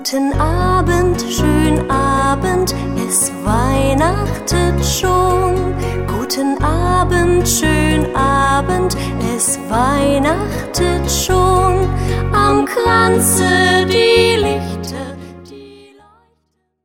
Guten Abend, schönen Abend, es weihnachtet schon. Guten Abend, schönen Abend, es weihnachtet schon. Am Kranze die Lichter